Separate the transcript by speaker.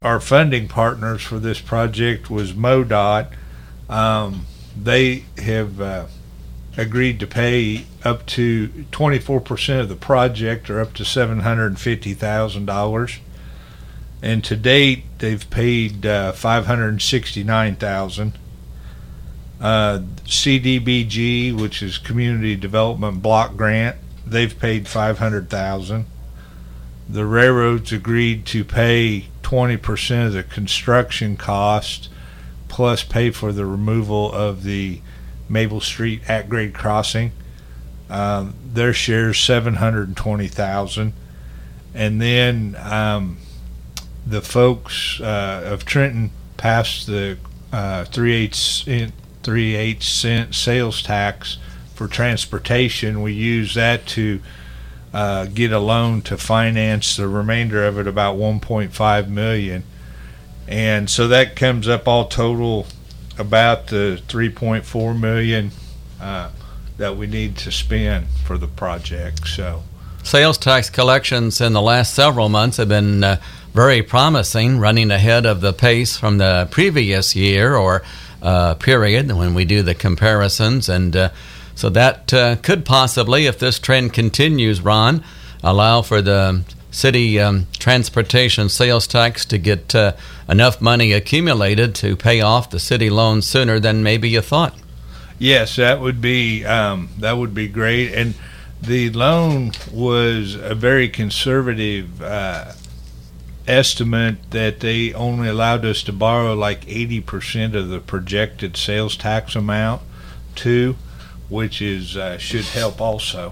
Speaker 1: our funding partners for this project was MoDOT. They have agreed to pay up to 24% of the project, or up to $750,000. And to date, they've paid $569,000. CDBG, which is Community Development Block Grant, they've paid $500,000. The railroads agreed to pay 20% of the construction cost, plus pay for the removal of the Maple Street at-grade crossing. Their share is $720,000. And then the folks of Trenton passed the 3/8 cent sales tax for transportation. We use that to get a loan to finance the remainder of it, about $1.5 million. And so that comes up all total about the $3.4 million that we need to spend for the project. So
Speaker 2: sales tax collections in the last several months have been very promising, running ahead of the pace from the previous year or period when we do the comparisons. And so that could possibly, if this trend continues, Ron, allow for the city transportation sales tax to get enough money accumulated to pay off the city loan sooner than maybe you thought.
Speaker 1: Yes, that would be great. And the loan was a very conservative estimate that they only allowed us to borrow like 80% of the projected sales tax amount too, which is should help also.